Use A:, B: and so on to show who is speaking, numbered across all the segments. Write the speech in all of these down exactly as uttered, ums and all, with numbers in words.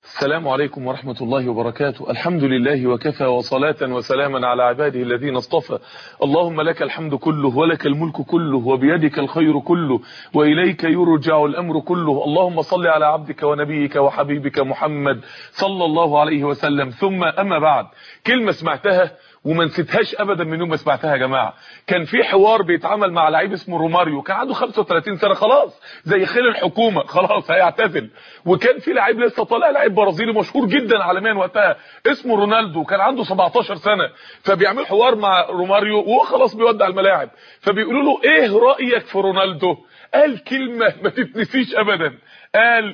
A: السلام عليكم ورحمة الله وبركاته. الحمد لله وكفى وصلاة وسلاما على عباده الذين اصطفى. اللهم لك الحمد كله ولك الملك كله وبيدك الخير كله وإليك يرجع الأمر كله. اللهم صل على عبدك ونبيك وحبيبك محمد صلى الله عليه وسلم. ثم أما بعد، كلمة سمعتها وما نسيتهاش ابدا من يوم ما سمعتها يا جماعه. كان في حوار بيتعمل مع لعيب اسمه روماريو، كان عنده خمسة وثلاثين سنه، خلاص زي خيل الحكومه، خلاص هيعتزل. وكان في لعيب لسه طالع، لعيب برازيلي مشهور جدا عالميا وقتها اسمه رونالدو، كان عنده سبعتاشر سنه. فبيعمل حوار مع روماريو وهو خلاص بيودع الملاعب، فبيقولوا له ايه رايك في رونالدو؟ قال كلمه ما تتنسيش ابدا، قال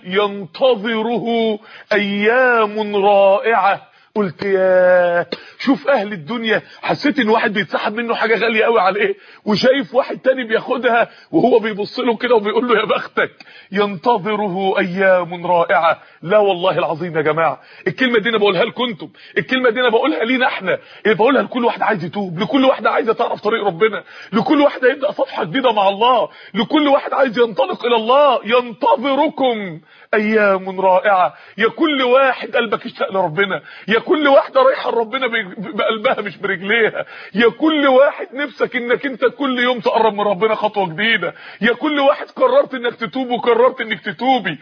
A: ينتظره ايام رائعه. قلت يا شوف اهل الدنيا، حسيت ان واحد بيتسحب منه حاجه غاليه قوي عليه، وشايف واحد تاني بياخدها وهو بيبص له كده وبيقول له يا بختك، ينتظره ايام رائعه. لا والله العظيم يا جماعه، الكلمه دي انا بقولها لكم انتم، الكلمه دي انا بقولها لينا احنا، بقولها لكل واحد عايز يتوب، لكل واحد عايزه تعرف طريق ربنا، لكل واحد هيبدا صفحه جديده مع الله، لكل واحد عايز ينطلق الى الله. ينتظركم ايام رائعه. يا كل واحد قلبك اشتاق لربنا، يا كل واحده رايحه لربنا بقلبها مش برجليها، يا كل واحد نفسك انك انت كل يوم تقرب من ربنا خطوه جديده، يا كل واحد قررت انك تتوب وقررت انك تتوبي.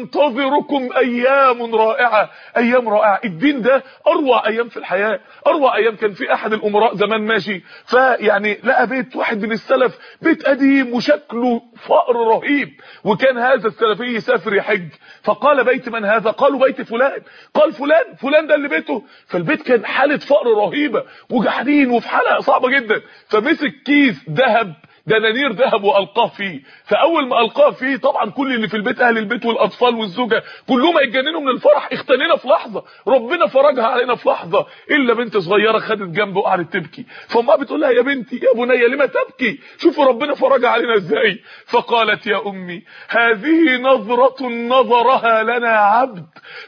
A: ينتظركم ايام رائعه، ايام رائعه. الدين ده اروع ايام في الحياه، اروع ايام. كان في احد الامراء زمان ماشي، فيعني لقى بيت واحد من السلف، بيت قديم وشكله فقر رهيب، وكان هذا السلفي يسافر يحج، فقال بيت من هذا؟ قالوا بيت فلان. قال فلان فلان ده اللي بيته؟ فالبيت كان حاله فقر رهيبه وجحدين وفي حاله صعبه جدا، فمسك كيس ذهب، دنانير ذهب، والقاه فيه. فاول ما القاه فيه طبعا كل اللي في البيت، اهل البيت والاطفال والزوجه، كلهم هيتجننوا من الفرح. اختنينا في لحظه، ربنا فرجها علينا في لحظه، الا بنت صغيره خدت جنبه وقعدت تبكي، فامها بتقول لها يا بنتي يا بني لما تبكي؟ شوفوا ربنا فرجها علينا ازاي. فقالت يا امي هذه نظره نظرها لنا عبد،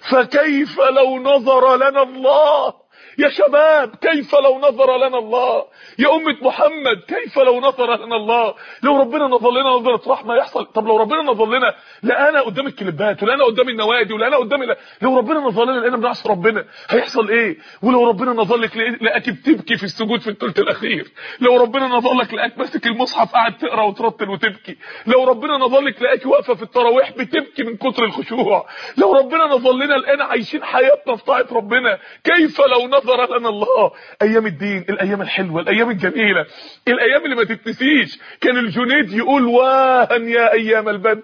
A: فكيف لو نظر لنا الله؟ يا شباب كيف لو نظر لنا الله؟ يا أمة محمد كيف لو نظر لنا الله؟ لو ربنا نظر لنا نظرة رحمة يحصل. طب لو ربنا نظر لنا لقانا قدام الكليبات ولقانا قدام النوادي ولقانا قدام ال... لو ربنا نظر لنا لقينا بنعصي ربنا هيحصل ايه؟ ولو ربنا نظر لك لقاك بتبكي في السجود في الثلث الاخير، لو ربنا نظر لك لقاك ماسك المصحف قاعد تقرا وترتل وتبكي، لو ربنا نظر لك لقاك واقفه في التراويح بتبكي من كتر الخشوع، لو ربنا نظر لنا لقينا عايشين حياتنا في طاعه ربنا، كيف لو نظر لنا الله؟ ايام الدين، الايام الحلوه، الايام الجميله، الايام اللي ما تتنسيش. كان الجنيد يقول واهن يا ايام البدر،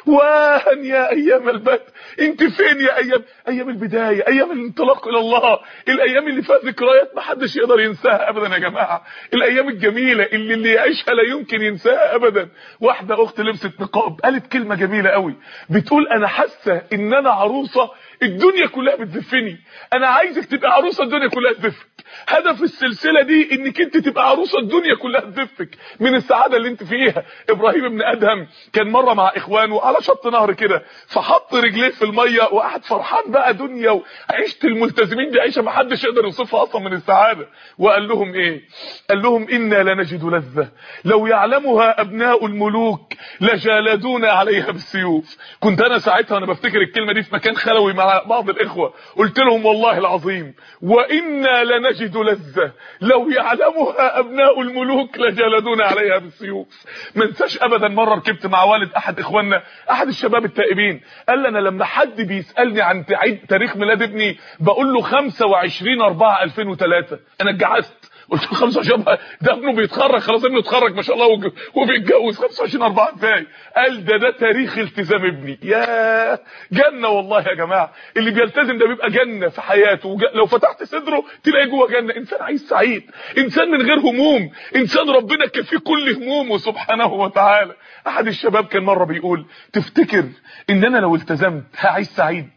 A: واهن يا ايام البدر، انت فين يا ايام ايام البدايه، ايام الانطلاق الى الله، الايام اللي فيها ذكريات ما حدش يقدر ينساها ابدا يا جماعه، الايام الجميله اللي اللي يعيشها لا يمكن ينساها ابدا. واحده اخت لبست نقاب قالت كلمه جميله قوي، بتقول انا حاسه ان انا عروسه الدنيا كلها بتزفني، انا عايزك تبقى عروسه الدنيا كلها تزفك. هدف السلسله دي انك انت تبقى عروسه الدنيا كلها تزفك من السعاده اللي انت فيها. ابراهيم بن ادهم كان مره مع اخوانه على شط نهر كده، فحط رجليه في الميه وقعد فرحان بقى دنيا وعيشه الملتزمين دي عيشه ما حدش يقدر يوصفها اصلا من السعاده. وقال لهم ايه؟ قال لهم انا لنجد لذه لو يعلمها ابناء الملوك لجالدونا عليها بالسيوف. كنت انا ساعتها وانا بفتكر الكلمه دي في مكان خلوي مع بعض الاخوه، قلت لهم والله العظيم وانا لنجد لذه لو يعلمها ابناء الملوك لجالدونا عليها بالسيوف. ما انساش ابدا مره ركبت مع والد احد اخواننا، احد الشباب التائبين، قال لي انا لما حد بيسالني عن تاريخ ميلاد ابني بقول له خمسة وعشرين أربعة ألفين وثلاثة. انا اتجعزت، قلت له خمسة وعشرين ده ابنه بيتخرج خلاص، ابنه اتخرج ما شاء الله وبيتجوز، خمسة وعشرين أربعة ازاي؟ قال ده ده تاريخ التزام ابني. يا جنه والله يا جماعه، اللي بيلتزم ده بيبقى جنه في حياته، وج... لو فتحت صدره تلاقي جوه جنه، انسان عايش سعيد، انسان من غير هموم، انسان ربنا كفيه كل همومه سبحانه وتعالى. احد الشباب كان مره بيقول تفتكر ان انا لو التزمت هعيش سعيد؟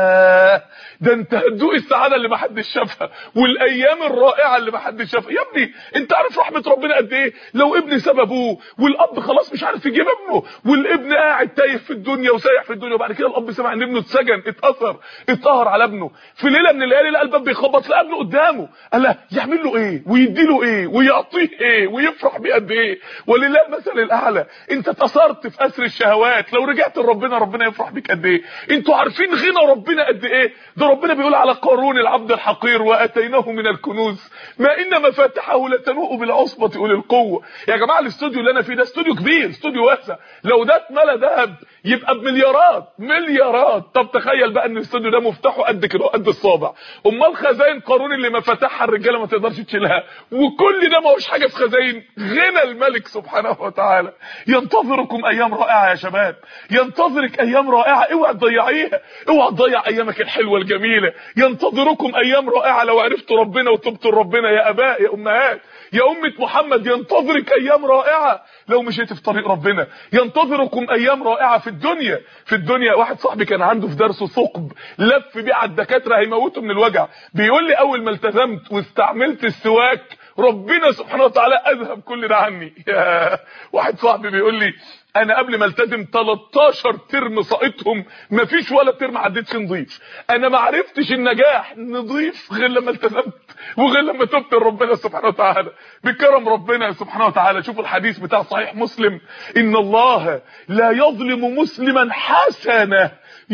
A: يا ده انت هتدوق السعاده اللي محدش شافها والايام الرائعه اللي محدش شافها. يا ابني انت عارف رحمه ربنا قد ايه؟ لو ابن ساب ابوه والاب خلاص مش عارف يجيب ابنه، والابن قاعد تايه في الدنيا وسايح في الدنيا، وبعد كده الاب سمع ان ابنه اتسجن، اتاثر، اتقهر على ابنه، في ليله من الليالي لقى الباب بيخبط، لقى ابنه قدامه، قال له يعمل له ايه ويدي له ايه ويعطيه ايه ويفرح بيه قد ايه؟ ولله المثل الاعلى. انت اتاثرت في اسر الشهوات، لو رجعت لربنا ربنا يفرح بيك قد ايه؟ انتوا عارفين غنى عندنا ربنا قد ايه. ده ربنا بيقول على قارون العبد الحقير واتيناه من الكنوز ما ان مفاتحه لتنوء بالعصبه اولي القوه. يا جماعه الاستوديو اللي انا فيه ده استوديو كبير، استوديو واسع، لو ده اتملى ذهب يبقى بمليارات مليارات. طب تخيل بقى ان الاستوديو ده مفتاحه قد كده قد الصابع، امال خزائن قارون اللي مفاتحها الرجاله ما تقدرش تشيلها، وكل ده ما هوش حاجه في خزائن غنى الملك سبحانه وتعالى. ينتظركم ايام رائعه يا شباب، ينتظرك ايام رائعه، اوعى تضيعيها، اوعى تضيع ايامك الحلوه الجميله. ينتظركم ايام رائعه لو عرفتوا ربنا وتبتوا لربنا يا اباء يا امهات يا امه محمد. ينتظرك ايام رائعه لو مشيت في طريق ربنا. ينتظركم ايام رائعه في الدنيا. في الدنيا واحد صاحبي كان عنده في درسه ثقب لف بيه على الدكاتره هيموتوا من الوجع، بيقول لي اول ما التزمت واستعملت السواك ربنا سبحانه وتعالى اذهب كل ده عني. واحد صاحبي بيقول لي انا قبل ما التزم تلتاشر ترم سقطهم مفيش ولا ترم عديتش نضيف. انا ما عرفتش النجاح نضيف غير لما التزمت وغير لما تبت لربنا سبحانه وتعالى بكرم ربنا سبحانه وتعالى. شوفوا الحديث بتاع صحيح مسلم، ان الله لا يظلم مسلما حسنه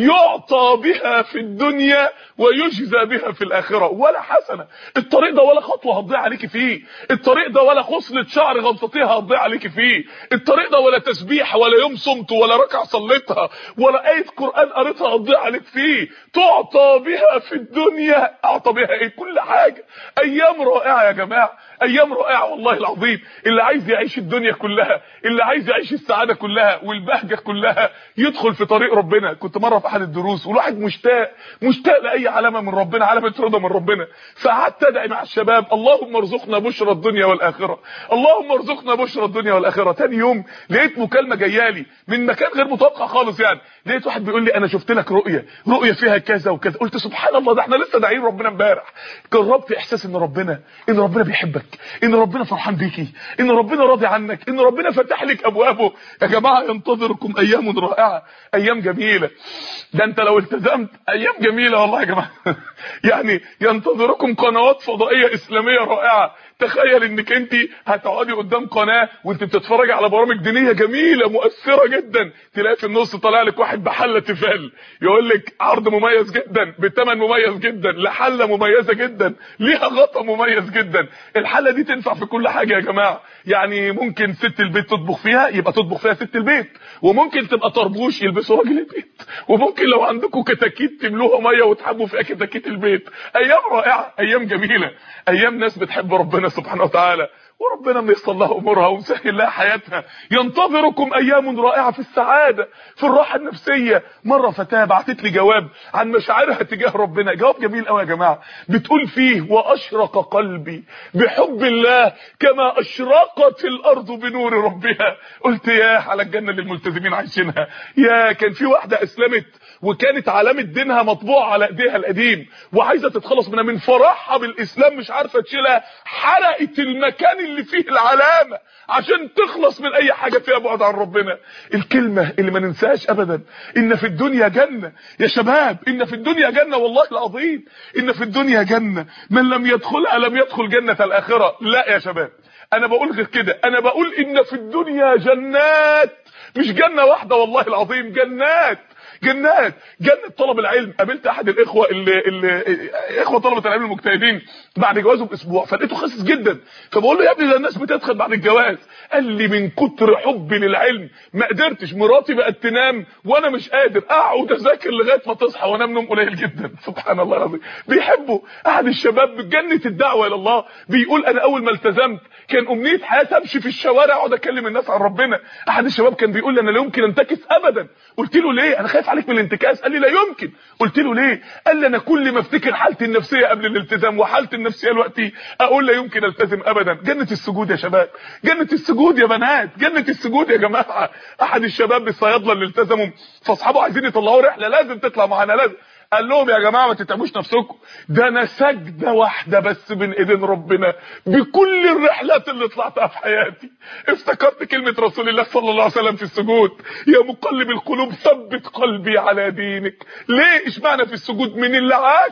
A: يعطى بها في الدنيا ويجزى بها في الاخره. ولا حسنه، الطريق ده ولا خطوه هتضيع عليكي فيه، الطريق ده ولا خصله شعر غلطتيها هتضيع عليكي فيه، الطريق ده ولا تسبيح ولا يوم صمت ولا ركعه صليتها ولا ايه قران قريتها هتضيع عليك فيه. تعطى بها في الدنيا، اعطى بها ايه؟ كل حاجه. ايام رائعه يا جماعه، ايام رائعه والله العظيم. اللي عايز يعيش الدنيا كلها، اللي عايز يعيش السعاده كلها والبهجه كلها يدخل في طريق ربنا. كنت مره في احد الدروس والواحد مشتاق مشتاق لاي علامه من ربنا، علامه رضا من ربنا، فقعدت ادعي مع الشباب اللهم ارزقنا بشرى الدنيا والاخره، اللهم ارزقنا بشرى الدنيا والاخره. تاني يوم لقيت مكالمه جايالي من مكان غير متوقع خالص، يعني لقيت واحد بيقول لي انا شفت لك رؤيه رؤيه فيها كذا وكذا. قلت سبحان الله، ده احنا لسه داعين ربنا امبارح. جربت احساس ان ربنا ان ربنا بيحبك، ان ربنا فرحان بيكي، ان ربنا راضي عنك، ان ربنا فتح لك ابوابه. يا جماعه ينتظركم ايام رائعه، ايام جميله. ده انت لو التزمت ايام جميله والله يا جماعه. يعني ينتظركم قنوات فضائيه اسلاميه رائعه. تخيل انك انت هتقعدي قدام قناه وانت بتتفرجي على برامج دينيه جميله مؤثره جدا، تلاقي في النص طالع لك واحد بحله تيفال يقول لك عرض مميز جدا بثمن مميز جدا لحله مميزه جدا ليها غطا مميز جدا. الحله دي تنفع في كل حاجه يا جماعه. يعني ممكن ست البيت تطبخ فيها يبقى تطبخ فيها ست البيت، وممكن تبقى طربوش يلبسوا راجل البيت، وممكن لو عندكم كتاكيت تملوها ميه وتحبوا فيها كتاكيت البيت. ايام رائعه، ايام جميله، ايام ناس بتحب ربنا سبحانه وتعالى وربنا ميسر لها امورها ومسهل لها حياتها. ينتظركم ايام رائعه في السعاده، في الراحه النفسيه. مره فتاه بعتت لي جواب عن مشاعرها تجاه ربنا، جواب جميل قوي يا جماعه، بتقول فيه واشرق قلبي بحب الله كما اشرقت الارض بنور ربها. قلت يا على الجنه اللي الملتزمين عايشينها. يا كان في واحده اسلمت وكانت علامه دينها مطبوعه على ايديها القديم وعايزه تتخلص منها، من فرحها بالاسلام مش عارفه تشيلها، حرقت المكان اللي فيه العلامه عشان تخلص من اي حاجه فيها بعد عن ربنا. الكلمه اللي ما ننساهاش ابدا، ان في الدنيا جنه يا شباب، ان في الدنيا جنه والله العظيم، ان في الدنيا جنه من لم يدخلها لم يدخل جنه الاخره. لا يا شباب انا بقول غير كده، انا بقول ان في الدنيا جنات، مش جنه واحده والله العظيم، جنات جنات. جنة طلب العلم. قابلت احد الاخوه اللي, اللي اخوه طلبه العلم المجتهدين بعد جوازه باسبوع، فلقيته خاسس جدا، فبقول له يا ابني ده الناس بتدخل بعد الجواز. قال لي من كتر حبي للعلم ما قدرتش، مراتي بقت تنام وانا مش قادر اقعد اذاكر لغايه ما تصحى وانام نوم قليل جدا. سبحان الله العظيم، بيحبوا. احد الشباب بجنه الدعوه الى الله بيقول انا اول ما التزمت كان امنيه حياتي امشي في الشوارع اقعد اكلم الناس عن ربنا. احد الشباب كان بيقول لي انا لا يمكن انتكس ابدا. قلت له ليه؟ انا خايف عليك من الانتكاس. قال لي لا يمكن. قلت له ليه؟ قال لي انا كل ما افتكر حالتي النفسيه قبل الالتزام وحالتي النفسيه دلوقتي اقول لا يمكن التزم ابدا. جنه السجود يا شباب، جنه السجود يا بنات، جنه السجود يا جماعه. احد الشباب الصيادله اللي التزموا فاصحابه عايزين يطلعوا رحله، لازم تطلع معانا لازم. قال لهم يا جماعه ما تتعبوش نفسكم، ده انا سجده واحده بس بين ايدين ربنا بكل الرحلات اللي طلعتها في حياتي. افتكرت كلمه رسول الله صلى الله عليه وسلم في السجود، يا مقلب القلوب ثبت قلبي على دينك. ليه اشمعنى في السجود؟ من اللي عاشوا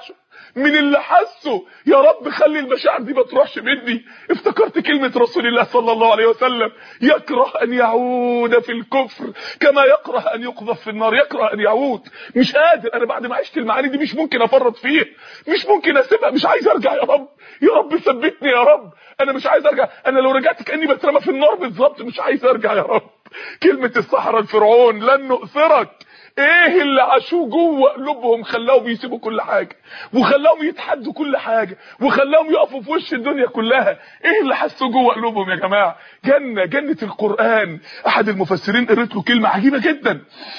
A: من اللي حسه. يا رب خلي المشاعر دي ما تروحش مني. افتكرت كلمة رسول الله صلى الله عليه وسلم: يكره ان يعود في الكفر كما يكره ان يقذف في النار. يكره ان يعود، مش قادر. انا بعد ما عشت المعاني دي مش ممكن افرط فيها، مش ممكن اسيبها، مش عايز ارجع. يا رب يا رب ثبتني يا رب، انا مش عايز ارجع. انا لو رجعت كاني بترمى في النار بالظبط، مش عايز ارجع يا رب. كلمة السحرة الفرعون: لن نؤثرك. ايه اللي عاشوه جوه قلوبهم خلاهم يسيبوا كل حاجه، وخلاهم يتحدوا كل حاجه، وخلاهم يقفوا في وش الدنيا كلها؟ ايه اللي حسوا جوه قلوبهم يا جماعه؟ جنه، جنه القران. احد المفسرين قريت له كلمه عجيبه جدا،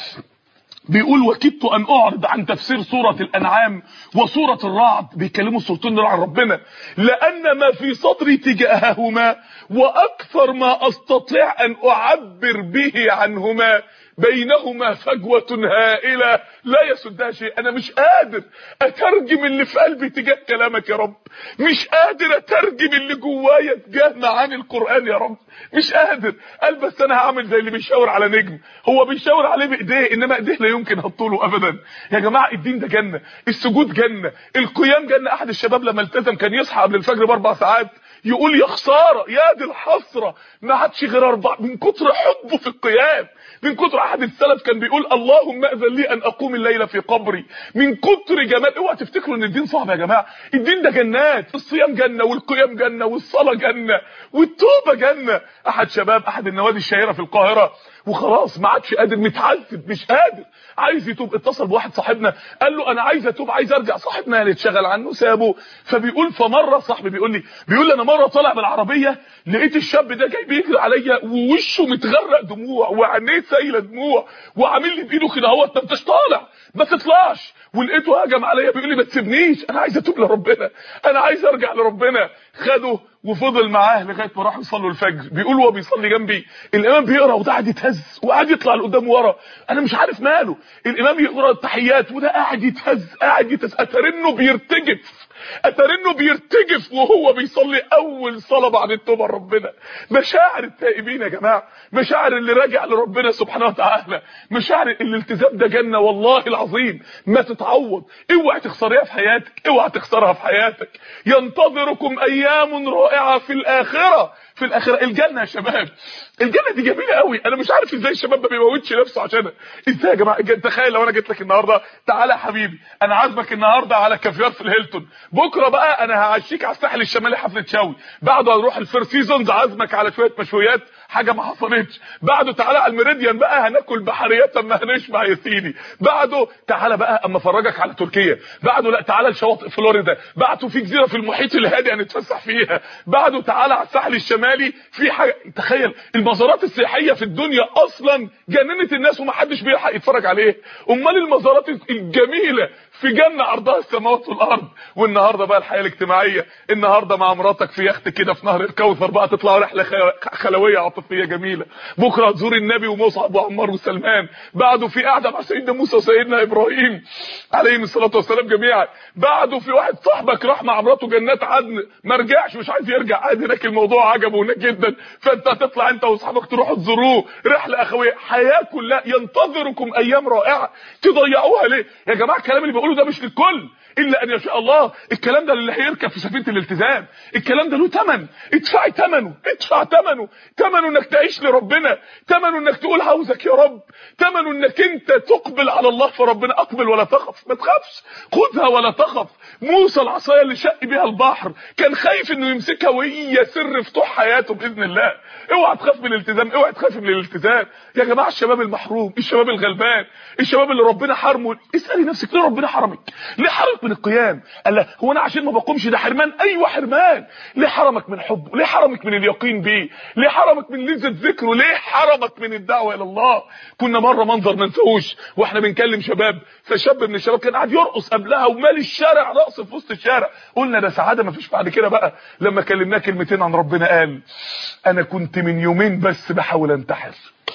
A: بيقول: وكدت ان اعرض عن تفسير سورة الانعام وسورة الرعد، بيكلموا السورتين دول عن ربنا، لان ما في صدري تجاههما واكثر ما استطيع ان اعبر به عنهما بينهما فجوة هائلة لا يسدها شيء. انا مش قادر اترجم اللي في قلبي تجاه كلامك يا رب، مش قادر اترجم اللي جوايا تجاه معاني القرآن يا رب، مش قادر. قال بس انا هعمل زي اللي بيشاور على نجم، هو بيشاور عليه بايديه، انما ايديه لا يمكن هتطوله ابدا. يا جماعه الدين ده جنه، السجود جنه، القيام جنه. احد الشباب لما التزم كان يصحى قبل الفجر باربع ساعات، يقول: يا خساره، يا دي الحسره، ما عادش غير اربع، من كتر حبه في القيام، من كتر. احد السلف كان بيقول: اللهم اذن لي ان اقوم الليله في قبري، من كتر جمال. اوعى تفتكروا ان الدين صعب يا جماعه، الدين ده جنات. الصيام جنه، والقيام جنه، والصلاه جنه، والتوبه جنه. احد شباب احد النوادي الشهيره في القاهره، وخلاص ما عادش قادر، متعذب، مش قادر، عايز يتوب. اتصل بواحد صاحبنا قال له: انا عايز اتوب، عايز ارجع. صاحبنا اللي اتشغل عنه سابه. فبيقول: فمره صاحبي بيقول لي بيقول لي انا مره طالع بالعربيه، لقيت الشاب ده جاي بيجري عليا ووشه متغرق دموع وعينيه سايله دموع، وعامل لي بايده كده اهوت: ما انتش طالع، ما تطلعش. ولقيته هجم عليا بيقول لي: ما تسيبنيش، انا عايز اتوب لربنا، انا عايز ارجع لربنا. خده وفضل معاه لغايه ما راحوا يصلوا الفجر. بيقول وهو بيصلي جنبي الامام بيقرا وده قاعد يتهز وقاعد يطلع لقدام ورا، انا مش عارف ماله. الامام يقرا التحيات وده قاعد يتهز قاعد يتهز، اترنه بيرتجف، اترنه بيرتجف وهو بيصلي اول صلاه بعد التوبه لربنا. مشاعر التائبين يا جماعه، مشاعر اللي راجع لربنا سبحانه وتعالى، مشاعر الالتزام ده جنه والله العظيم ما تتعوض. اوعى تخسريها في حياتك، اوعى تخسرها في حياتك. ينتظركم ايام رائعه في الاخره، في الاخره. الجنه يا شباب، الجنه دي جميله قوي. انا مش عارف ازاي الشباب ما بيموتش نفسه عشانها. ازاي يا جماعه؟ تخيل لو انا جيت لك النهارده: تعالى يا حبيبي انا عازمك النهارده على كافيار في الهيلتون، بكره بقى انا هعشيك على الساحل الشمالي حفله شوي، بعده هنروح الفير سيزونز عازمك على شويه مشويات حاجه ما حصلتش، بعده تعالى على الميريديان بقى هناكل بحريات اما هنشبع يا سيدي، بعده تعالى بقى اما افرجك على تركيا، بعده لا تعالى لشواطئ فلوريدا، بعده في جزيره في المحيط الهادي هنتفسح فيها، بعده تعالى على الساحل الشمالي في حاجه. تخيل المزارات السياحيه في الدنيا اصلا جننت الناس ومحدش بيلحق يتفرج عليه، امال المزارات الجميله في جنه عرضها السماوات والارض. والنهارده بقى الحياه الاجتماعيه، النهارده مع مراتك في يخت كده في نهر الكوثر بقى تطلعوا رحله خلويه عاطفيه جميله، بكره تزور النبي ومصعب وعمار وسلمان، بعده في قاعده مع سيدنا موسى وسيدنا ابراهيم عليهم الصلاه والسلام جميعا، بعده في واحد صاحبك راح مع مراته جنات عدن ما رجعش مش عايز يرجع عادي، هناك الموضوع عجبه هناك جدا، فانت هتطلع انت واصحابك تروحوا تزوروه رحله اخويه. حياه كلها ينتظركم ايام رائعه، تضيعوها ليه يا جماعه؟ الكلام اللي بيقوله ده مش للكل الا ان يشاء الله. الكلام ده اللي هيركب في سفينه الالتزام، الكلام ده له ثمن، ادفعي ثمنه، ادفع ثمنه، ثمنه انك تعيش لربنا، ثمنه انك تقول عاوزك يا رب، ثمنه انك انت تقبل على الله في ربنا. اقبل ولا تخف، ما تخافش، خذها ولا تخف. موسى العصايه اللي شق بيها البحر كان خايف انه يمسكها وهي سر فتوح حياته باذن الله. اوعى تخاف من الالتزام، اوعى تخاف من الالتزام يا جماعه. الشباب المحروم، الشباب الغلبان، الشباب اللي ربنا حرمه، اسالي نفسك ليه ربنا حرمك؟ ليه حرمك من القيام؟ قال لا هو انا عشان ما بقومش ده حرمان؟ ايوه حرمان. ليه حرمك من حبه؟ ليه حرمك من اليقين بيه؟ ليه حرمك من لذة ذكره؟ ليه حرمك من الدعوه الى الله؟ كنا مره منظر ما ننساهوش واحنا بنكلم شباب، فشاب من الشباب كان قاعد يرقص قبلها ومال الشارع رقص في وسط الشارع، قلنا ده سعاده ما فيش بعد كده بقى. لما كلمناه كلمتين عن ربنا قال: انا كنت من يومين بس بحاول انتحر.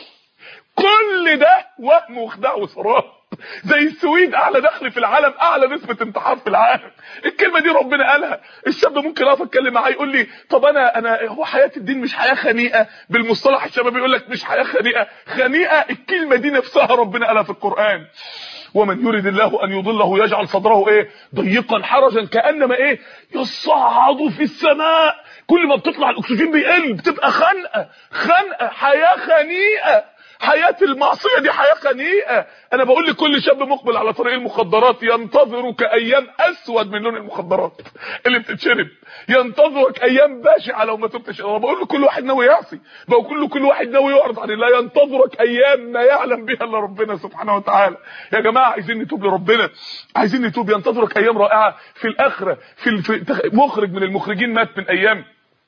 A: كل ده وهم وخداع وسراب، زي السويد اعلى دخل في العالم، اعلى نسبه انتحار في العالم. الكلمه دي ربنا قالها. الشاب ممكن اقف اتكلم معاه يقول لي: طب انا انا هو حياه الدين مش حياه خنيئه؟ بالمصطلح الشباب يقول لك مش حياه خنيئه. خنيئه الكلمه دي نفسها ربنا قالها في القران. ومن يريد الله ان يضله يجعل صدره ايه ضيقا حرجا كانما ايه يصعد في السماء. كل ما بتطلع الاكسجين بيقل، بتبقى خنقه خنقه حياه خنيقه. حياة المعصية دي حياة خنيئة. انا بقول لكل شاب مقبل على طريق المخدرات ينتظرك ايام اسود من لون المخدرات اللي بتتشرب، ينتظرك ايام بشعة لو ما تبتش. انا بقول لكل واحد ناوي يعصي، بقول له كل واحد ناوي يعرض عن الله، ينتظرك ايام ما يعلم بها الا ربنا سبحانه وتعالى. يا جماعة عايزين نتوب لربنا، عايزين نتوب. ينتظرك ايام رائعة في الاخرة. في, في مخرج من المخرجين مات من ايام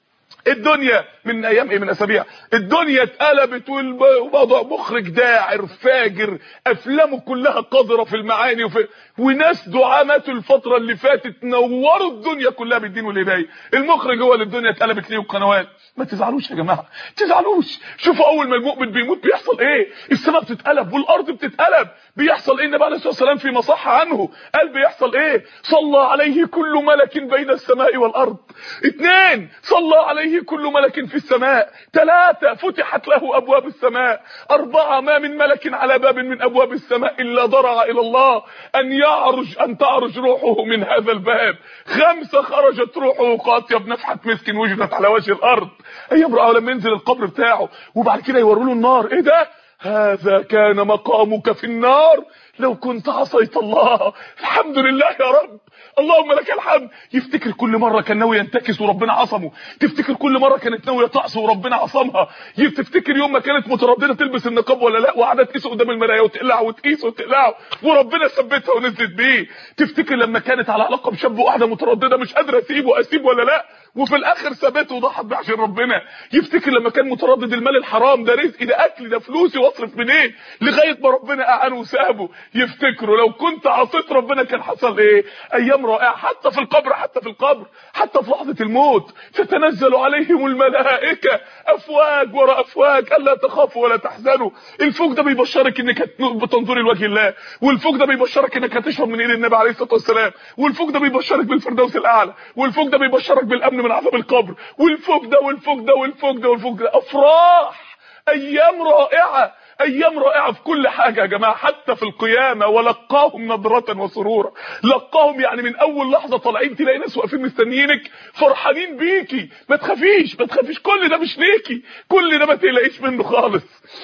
A: الدنيا، من ايام ايه من اسابيع الدنيا اتقلبت، والموضوع مخرج داعر فاجر افلامه كلها قذره في المعاني، وفي وناس دعاة ماتوا الفتره اللي فاتت نوروا الدنيا كلها بالدين والهدايه. المخرج هو اللي الدنيا اتقلبت ليه القنوات. ما تزعلوش يا جماعه، تزعلوش. شوفوا اول ما المؤمن بيموت بيحصل ايه، السماء بتتقلب والارض بتتقلب. بيحصل ايه؟ النبي عليه الصلاه والسلام في مصحه عنه قال بيحصل ايه؟ صلى عليه كل ملك بين السماء والارض. اثنين، صلى عليه كل ملك في السماء. ثلاثة، فتحت له ابواب السماء. اربعة، ما من ملك على باب من ابواب السماء الا ضرع الى الله ان يعرج ان تعرج روحه من هذا الباب. خمسة، خرجت روحه قاطيه بنفحه مسك وجدت على وجه الارض. ايام رأى لما ينزل القبر بتاعه وبعد كده يوروا له النار. ايه ده؟ هذا كان مقامك في النار لو كنت عصيت الله. الحمد لله يا رب، اللهم لك الحمد. يفتكر كل مره كان ناوي ينتكس وربنا عصمه، تفتكر كل مره كانت ناويه تعصي وربنا عصمها، تفتكر يوم ما كانت متردده تلبس النقاب ولا لا وقعدت تقيس قدام المرايه وتقلع وتقيس وتقلع وربنا ثبتها ونزلت بيه. تفتكر لما كانت على علاقه بشاب وقاعده متردده مش قادره اسيبه اسيب ولا لا وفي الاخر ثبته وضحت بيه عشان ربنا. يفتكر لما كان متردد المال الحرام ده رزقي ده اكل ده فلوسي واصرف منين لغايه ما ربنا اعانه وسابه. يفتكروا لو كنت عصيت ربنا كان حصل ايه. ايام رائعه حتى في القبر، حتى في القبر حتى في لحظه الموت. تتنزل عليهم الملائكه افواج ورا افواج الا تخافوا ولا تحزنوا. الفوج ده بيبشرك انك بتنظري لوجه الله، والفوج ده بيبشرك انك هتشرب من ايد النبي عليه الصلاه والسلام، والفوج ده بيبشرك بالفردوس الاعلى، والفوج ده بيبشرك بالامن من عذاب القبر، والفوج ده والفوج ده والفوج ده والفوج ده. افراح، ايام رائعه، ايام رائعه في كل حاجه يا جماعه. حتى في القيامه ولقاهم نضره وسرورا. لقاهم يعني من اول لحظه طالعين تلاقي ناس واقفين مستنيينك فرحانين بيكي. ما تخافيش ما تخافيش، كل ده مش ليكي، كل ده ما تقلقيش منه خالص.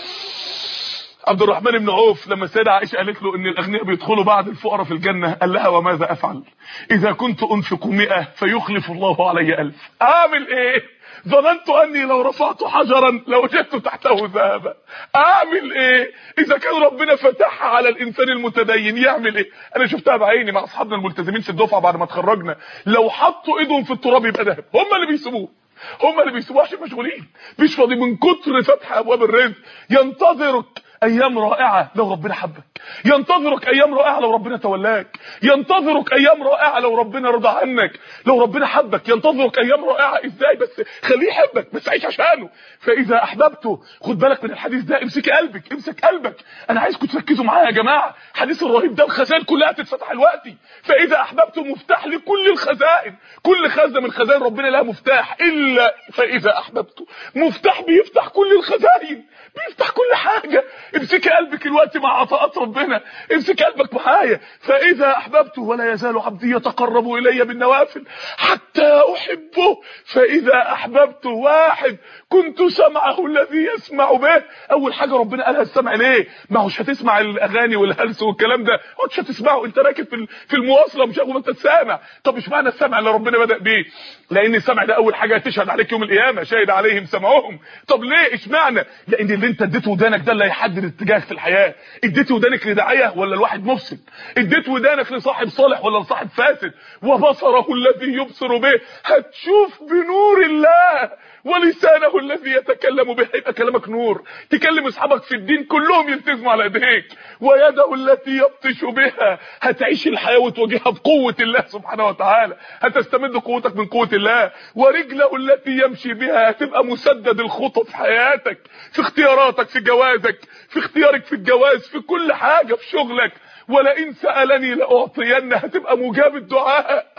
A: عبد الرحمن بن عوف لما السيده عائشه قالت له ان الاغنياء بيدخلوا بعد الفقراء في الجنه، قال لها وماذا افعل اذا كنت انفق مئة فيخلف الله علي ألف. اعمل ايه؟ ظننت اني لو رفعت حجرا لوجدت تحته ذهبا. اعمل ايه اذا كان ربنا فتحها على الانسان المتدين؟ يعمل ايه؟ انا شفتها بعيني مع اصحابنا الملتزمين في الدفعه بعد ما اتخرجنا، لو حطوا ايدهم في التراب يبقى ذهب. هم اللي بيسيبوه، هم اللي بيسيبوه عشان مشغولين مش فاضيين من كتر فتح ابواب الرزق. ينتظرك ايام رائعه لو ربنا حبك، ينتظرك ايام رائعه لو ربنا تولاك، ينتظرك ايام رائعه لو ربنا رضى عنك، لو ربنا حبك. ينتظرك ايام رائعه ازاي؟ بس خليه يحبك، بس عيش عشانه. فاذا احببته، خد بالك من الحديث ده، امسك قلبك امسك قلبك. انا عايزكم تركزوا معايا يا جماعه، حديث الرهيب ده الخزائن كلها تتفتح دلوقتي. فاذا احببته مفتاح لكل الخزائن، كل خزنه من خزائن ربنا لها مفتاح، الا فاذا احببته مفتاح بيفتح كل الخزائن، بيفتح كل حاجه. امسك قلبك الوقت مع عطاءات ربنا، امسك قلبك معايا. فاذا احببته ولا يزال عبدي يتقرب الي بالنوافل حتى احبه. فاذا احببته، واحد كنت سمعه الذي يسمع به. اول حاجه ربنا قالها السمع. ليه؟ ما هوش هتسمع الاغاني والهلس والكلام ده، مش هتسمعه انت راكب في في المواصله مش هتبقى انت سامع. طب مش معنى السمع اللي ربنا بدا بيه؟ لان السمع ده اول حاجه هتشهد عليك يوم القيامه، شهد عليهم سمعهم. طب ليه؟ اشمعنى؟ لان اللي انت اديته ودانك ده اللي هيحدد اتجاهك في الحياه. اديت ودانك لداعيه ولا لواحد مفسد؟ اديت ودانك لصاحب صالح ولا لصاحب فاسد؟ وبصره الذي يبصر به، هتشوف بنور الله. ولسانه الذي يتكلم به، يبقى كلامك نور، تكلم اصحابك في الدين كلهم يلتزموا على ايديك. ويده التي يبطش بها، هتعيش الحياه وتواجهها بقوه الله سبحانه وتعالى، هتستمد قوتك من قوه الله. ورجله التي يمشي بها، هتبقى مسدد الخطى في حياتك، في اختياراتك، في جوازك، في اختيارك في الجواز، في كل حاجه، في شغلك. ولئن سألني لأعطين، هتبقى مجاب الدعاء.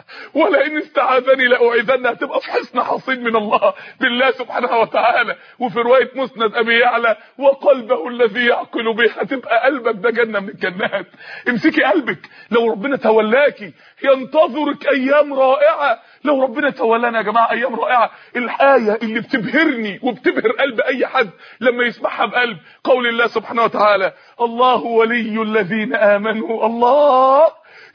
A: ولئن استعاذني لاعيذن، هتبقى في حصن حصين من الله بالله سبحانه وتعالى. وفي روايه مسند ابي يعلى وقلبه الذي يعقل به، هتبقى قلبك ده جنه من الجنات. امسكي قلبك، لو ربنا تولاكي ينتظرك ايام رائعه. لو ربنا تولانا يا جماعه ايام رائعه. الايه اللي بتبهرني وبتبهر قلب اي حد لما يسمعها بقلب، قول الله سبحانه وتعالى: الله ولي الذين امنوا الله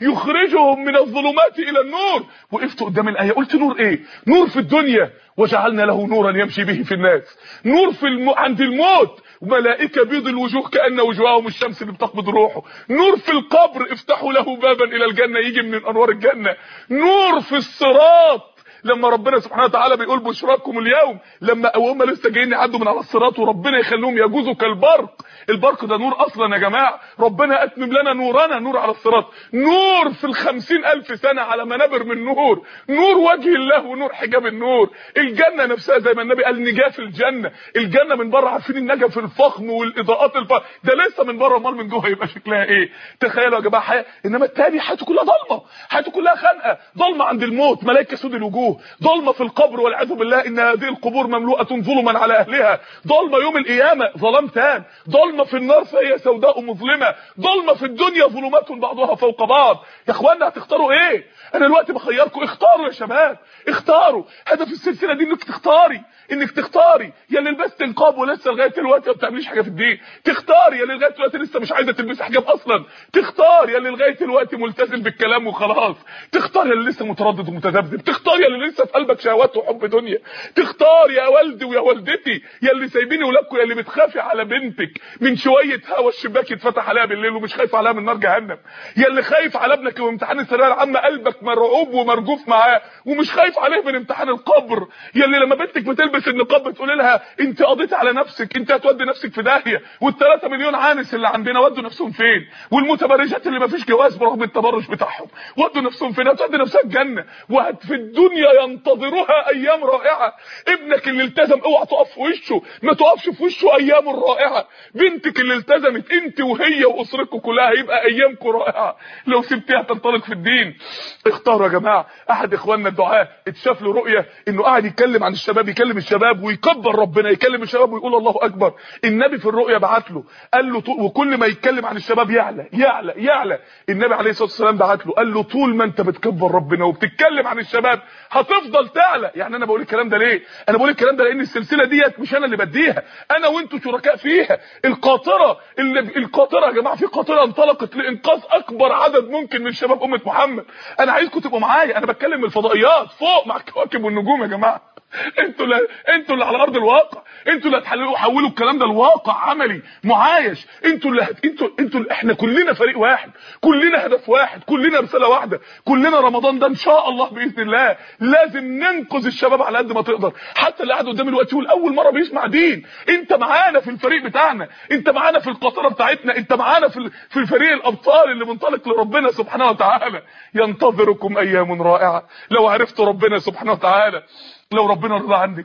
A: يخرجهم من الظلمات الى النور. وقفت قدام الايه قلت نور ايه؟ نور في الدنيا وجعلنا له نورا يمشي به في الناس. نور في الم... عند الموت وملائكه بيض الوجوه كأن وجوههم الشمس اللي بتقبض روحه. نور في القبر افتحوا له بابا الى الجنه يجي من انوار الجنه. نور في الصراط لما ربنا سبحانه وتعالى بيقول بشراكم اليوم، لما هم لسه جايين يعدوا من على الصراط وربنا يخليهم يجوزوا كالبرق. البرق ده نور اصلا يا جماعه، ربنا اتمم لنا نورنا، نور على الصراط. نور في الخمسين الف سنه على منابر من نور، نور وجه الله ونور حجاب النور. الجنه نفسها زي ما النبي قال نجاه في الجنه. الجنه من بره عارفين النجف الفخم والاضاءات الفخم، ده لسه من بره، امال من جوه يبقى شكلها ايه؟ تخيلوا يا جماعه حياه. انما الثاني حياته كلها ضلمه، حياته كلها خنقه، ضلمه عند الموت، ملائكه سود الوجوه، ضلمه في القبر والعياذ بالله ان هذه القبور مملوءه ظلما على اهلها، ضلمه يوم القيامه ظلام تام، ضلمه في النار فهي سوداء مظلمه، ضلمه في الدنيا ظلمات بعضها فوق بعض. يا اخوانا هتختاروا ايه؟ انا دلوقتي بخيركم، اختاروا يا شباب، اختاروا. هدف السلسله دي انك تختاري، انك تختاري يا اللي لبست نقاب ولسه لغايه دلوقتي ما بتعمليش حاجه في الدين، تختاري يا اللي لغايه دلوقتي لسه مش عايزه تلبسي حجاب اصلا، تختاري يا اللي لغايه دلوقتي ملتزم بالكلام وخلاص، تختاري يا اللي لسه متردد ومتذبذب، تختاري يا اللي لسه في قلبك شهوات وحب دنيا، تختاري يا والدي ويا والدتي يا اللي سايبيني ولادكم، يا اللي بتخافي على بنتك من شويه هوا الشباك يتفتح عليها بالليل ومش خايفه عليها من نار جهنم، يا اللي خايف على ابنك وامتحان الثانويه العامه قلبك مرعوب ومرجوف معاه ومش خايف عليه من امتحان القبر، يا اللي لما بنتك بتلبس النقاب بتقول لها انت قضيتي على نفسك، انت هتودي نفسك في داهيه، والثلاثة مليون عانس اللي عندنا ودوا نفسهم فين؟ والمتبرجات اللي ما فيش جواز برغم التبرج بتاعهم ودوا نفسهم فين؟ هتودي نفسها الجنه، وهت في الدنيا ينتظرها ايام رائعه. ابنك اللي التزم اوعى تقف في وشه، ما تقفش في وشه ايام رائعه. بنتك اللي التزمت انت وهي واسرتكم كلها هيبقى ايامكم رائعه لو سبتيها تنطلق في الدين. اختاروا يا جماعه. احد اخواننا الدعاه اتشاف له رؤيه انه قاعد يتكلم عن الشباب، يكلم الشباب ويكبر ربنا، يكلم الشباب ويقول الله اكبر. النبي في الرؤيه بعت له قال له، وكل ما يتكلم عن الشباب يعلى يعلى يعلى. النبي عليه الصلاه والسلام بعت له قال له طول ما انت بتكبر ربنا وبتتكلم عن الشباب هتفضل تعلى. يعني انا بقول الكلام ده ليه؟ انا بقول الكلام ده لان السلسله ديت مش انا اللي بديها، انا وانتوا شركاء فيها. القاطره اللي القاطره يا جماعه، في قاطره انطلقت لانقاذ اكبر عدد ممكن من شباب امه محمد. انا عايزكم تبقوا معايا، انا بتكلم من الفضائيات فوق مع الكواكب والنجوم يا جماعه. انتوا اللي انتوا اللي على ارض الواقع، انتوا اللي هتحللوا حولوا الكلام ده لواقع عملي معايش. انتوا اللي هت... انتوا انتوا اللي... احنا كلنا فريق واحد، كلنا هدف واحد، كلنا رساله واحده، كلنا رمضان ده ان شاء الله باذن الله لازم ننقذ الشباب على قد ما تقدر. حتى اللي قاعد قدامي دلوقتي والاول مره بيسمع دين، انت معانا في الفريق بتاعنا، انت معانا في القاطره بتاعتنا، انت معانا في في فريق الابطال اللي منطلق لربنا سبحانه وتعالى. ينتظركم ايام رائعه لو عرفت ربنا سبحانه وتعالى، لو ربنا رضى عنك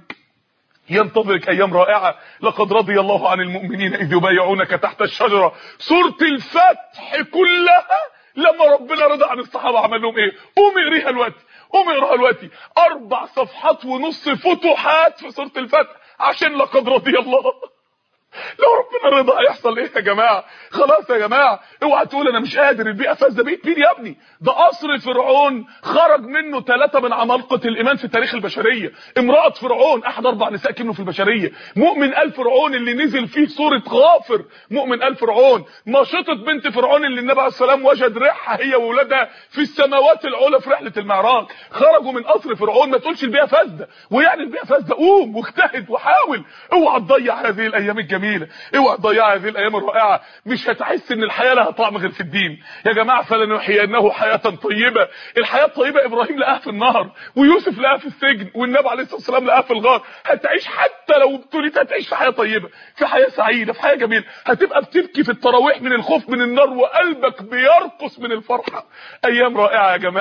A: ينتظرك ايام رائعه. لقد رضي الله عن المؤمنين اذ يبايعونك تحت الشجره. سوره الفتح كلها لما ربنا رضى عن الصحابه عمل لهم ايه؟ قوم اقريها دلوقتي، قوم اقراها دلوقتي. اربع صفحات ونص فتوحات في سوره الفتح عشان لقد رضي الله. لو ربنا رضى هيحصل ايه يا جماعه؟ خلاص يا جماعه اوعى تقول انا مش قادر، البيئه فاسده. بيت مين يا ابني؟ ده قصر فرعون خرج منه ثلاثه من عمالقه الايمان في تاريخ البشريه. امراه فرعون احد اربع نساء كانوا في البشريه. مؤمن ال فرعون اللي نزل فيه سوره غافر، مؤمن ال فرعون. ماشطه بنت فرعون اللي النبي عليه السلام وجد ريحها هي واولادها في السماوات العلى في رحله المعراج، خرجوا من قصر فرعون. ما تقولش البيئه فاسده، ويعني البيئه فاسده قوم واجتهد وحاول. اوعى تضيع هذه الايام الجميله، اوعى تضيع هذه الايام الرائعه. مش هتحس ان الحياه لها طعم غير في الدين يا جماعه. فلنحيينه حياه طيبه. الحياه الطيبه ابراهيم لقاها في النهر، ويوسف لقاها في السجن، والنبي عليه الصلاه والسلام لقاها في الغار. هتعيش حتى لو ابتليت هتعيش في حياه طيبه، في حياه سعيده، في حياه جميله. هتبقى بتبكي في التراويح من الخوف من النار وقلبك بيرقص من الفرحه. ايام رائعه يا جماعه،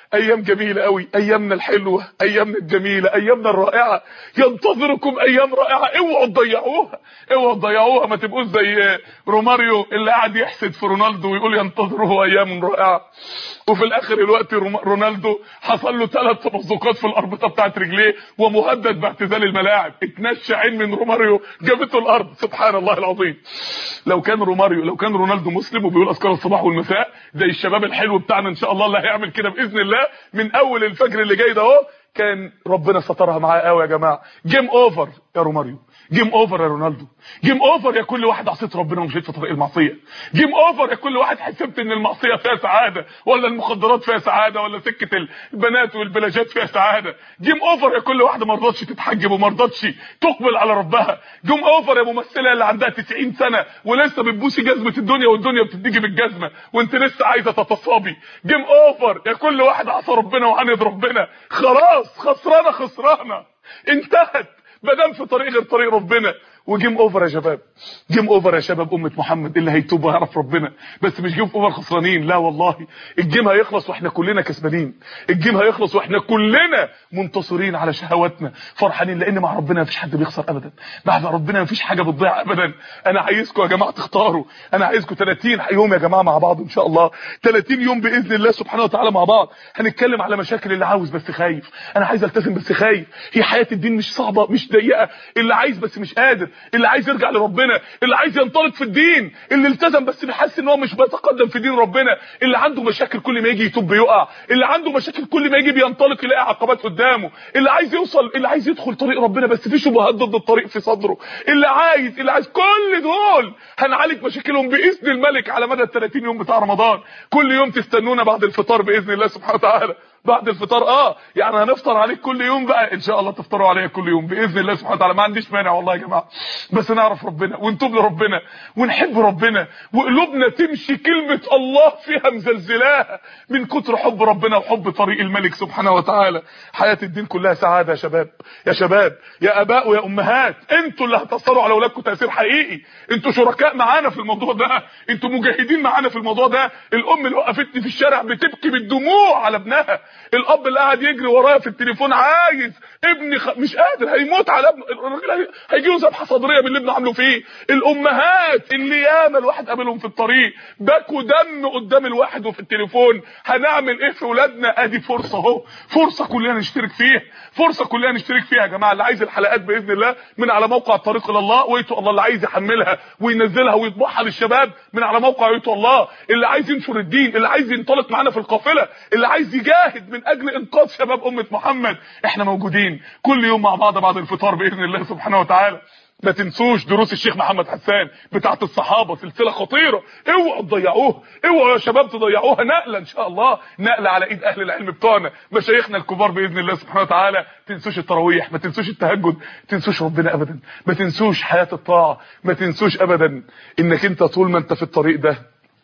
A: ايام جميله قوي، ايامنا الحلوه، ايامنا الجميله، ايامنا الرائعه. ينتظركم ايام رائعه، اوعوا تضيعوها، اوعوا تضيعوها. ما تبقوش زي روماريو اللي قاعد يحسد في رونالدو ويقول ينتظره ايام رائعه، وفي الاخر الوقت رونالدو حصل له ثلاث تمزقات في الاربطه بتاعت رجليه ومهدد باعتزال الملاعب. اتنشى عين من روماريو جابته الارض. سبحان الله العظيم. لو كان روماريو لو كان رونالدو مسلم وبيقول اذكار الصباح والمساء زي الشباب الحلو بتاعنا ان شاء الله اللي هيعمل كده باذن الله من اول الفجر اللي جاي ده اهو، كان ربنا سترها معاه قوي يا جماعه. جيم اوفر يا روماريو، جيم اوفر يا رونالدو، جيم اوفر يا كل واحد عصيت ربنا ومشيت في طريق المعصيه، جيم اوفر يا كل واحد حسبت ان المعصيه فيها سعاده ولا المخدرات فيها سعاده ولا سكه البنات والبلاجات فيها سعاده، جيم اوفر يا كل واحده ما رضتش تتحجب وما رضتش تقبل على ربها، جيم اوفر يا ممثله اللي عندها تسعين سنه ولسه بتبوسي جزمه الدنيا والدنيا بتديكي بالجزمه وانت لسه عايزه تتصابي، جيم اوفر يا كل واحد عصى ربنا وعاند ربنا. خلاص خسرانه خسرانه انتهت مادام في طريق غير طريق ربنا. وجيم اوفر يا شباب، جيم اوفر يا شباب. امه محمد اللي هيتوب ويعرف ربنا، بس مش جيم اوفر خسرانين، لا والله. الجيم هيخلص واحنا كلنا كسبانين، الجيم هيخلص واحنا كلنا منتصرين على شهواتنا فرحانين، لان مع ربنا مفيش حد بيخسر ابدا، مع ربنا مفيش حاجه بتضيع ابدا. انا عايزكم يا جماعه تختاروا، انا عايزكم ثلاثين يوم يا جماعه مع بعض ان شاء الله، ثلاثين يوم باذن الله سبحانه وتعالى مع بعض. هنتكلم على مشاكل اللي عاوز بس خايف، انا عايز التزم بس خايف. هي حياه الدين مش صعبه مش ضيقه، اللي عايز بس مش قادر، اللي عايز يرجع لربنا، اللي عايز ينطلق في الدين، اللي التزم بس بيحس ان هو مش بيتقدم في دين ربنا، اللي عنده مشاكل كل ما يجي يتوب يقع، اللي عنده مشاكل كل ما يجي بينطلق يلاقي عقبات قدامه، اللي عايز يوصل، اللي عايز يدخل طريق ربنا بس في شبهات ضد الطريق في صدره، اللي عايز اللي عايز كل دول هنعالج مشاكلهم باذن الملك على مدى ال ثلاثين يوم بتاع رمضان. كل يوم تستنونا بعد الفطار باذن الله سبحانه وتعالى. بعد الفطار اه يعني هنفطر عليك كل يوم بقى ان شاء الله، تفطروا عليا كل يوم باذن الله سبحانه وتعالى. ما عنديش مانع والله يا جماعه، بس نعرف ربنا ونتوب لربنا ونحب ربنا وقلوبنا تمشي كلمه الله فيها مزلزلاها من كتر حب ربنا وحب طريق الملك سبحانه وتعالى. حياه الدين كلها سعاده يا شباب، يا شباب يا اباء ويا امهات، انتوا اللي هتاثروا على اولادكم تاثير حقيقي، انتوا شركاء معانا في الموضوع ده، انتوا مجاهدين معانا في الموضوع ده. الام اللي وقفتني في الشارع بتبكي بالدموع على ابنها، الاب اللي قاعد يجري ورايا في التليفون عايز ابني خ... مش قادر هيموت على ابنه، الراجل هيجي له ذبحه صدريه من اللي ابنه عامله فيه. الامهات اللي ياما الواحد قابلهم في الطريق بكوا دم قدام الواحد وفي التليفون، هنعمل ايه في ولادنا؟ ادي فرصه اهو، فرصه كلنا نشترك فيها، فرصه كلنا نشترك فيها يا جماعه. اللي عايز الحلقات باذن الله من على موقع الطريق الى الله ويتو الله، اللي عايز يحملها وينزلها ويطبعها للشباب من على موقع يتو الله، اللي عايز ينشر الدين، اللي عايز ينطلق معانا في القافله، اللي عايز يجاهد من اجل انقاذ شباب امه محمد، احنا موجودين كل يوم مع بعض بعد الفطار باذن الله سبحانه وتعالى. ما تنسوش دروس الشيخ محمد حسان بتاعه الصحابه، سلسله خطيره، اوعوا تضيعوها، اوعوا يا شباب تضيعوها. نقله ان شاء الله، نقله على ايد اهل العلم بتوعنا مشايخنا الكبار باذن الله سبحانه وتعالى. تنسوش التراويح، ما تنسوش التهجد، ما تنسوش ربنا ابدا، ما تنسوش حياه الطاعه، ما تنسوش ابدا انك انت طول ما انت في الطريق ده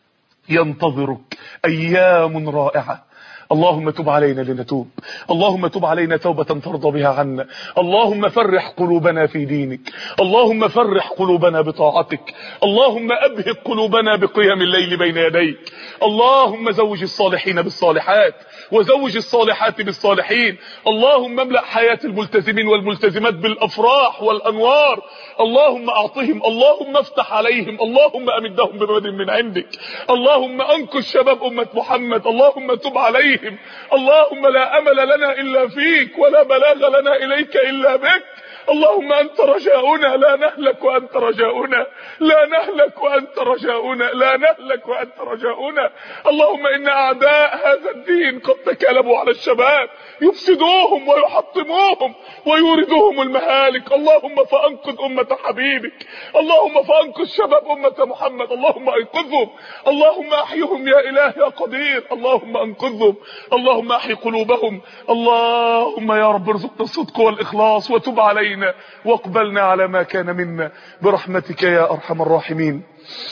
A: ينتظرك ايام رائعه. اللهم تب علينا لنتوب، اللهم تب علينا توبة ترضى بها عنا، اللهم فرح قلوبنا في دينك، اللهم فرح قلوبنا بطاعتك، اللهم أبهق قلوبنا بقيام الليل بين يديك، اللهم زوج الصالحين بالصالحات وزوج الصالحات بالصالحين، اللهم املأ حياة الملتزمين والملتزمات بالأفراح والأنوار، اللهم أعطهم، اللهم افتح عليهم، اللهم أمدهم بمدد من عندك، اللهم أنقذ شباب أمة محمد، اللهم تب عليهم، اللهم لا أمل لنا إلا فيك ولا بلاغ لنا إليك إلا بك، اللهم أنت رجاؤنا لا نهلك وأنت رجاؤنا، لا نهلك وأنت رجاؤنا، لا نهلك وأنت رجاؤنا. اللهم إن أعداء هذا الدين قد تكالبوا على الشباب يفسدوهم ويحطموهم ويوردوهم المهالك، اللهم فأنقذ أمة حبيبك، اللهم فأنقذ شباب أمة محمد، اللهم أنقذهم، اللهم أحيهم يا إله يا قدير، اللهم أنقذهم، اللهم أحي قلوبهم، اللهم يا رب ارزقنا الصدق والإخلاص وتب علينا واقبلنا على ما كان منا برحمتك يا أرحم الراحمين.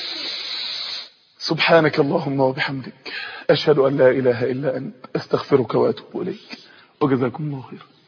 A: سبحانك اللهم وبحمدك، أشهد أن لا إله إلا أنت، أستغفرك وأتوب إليك، وجزاكم الله خيرا.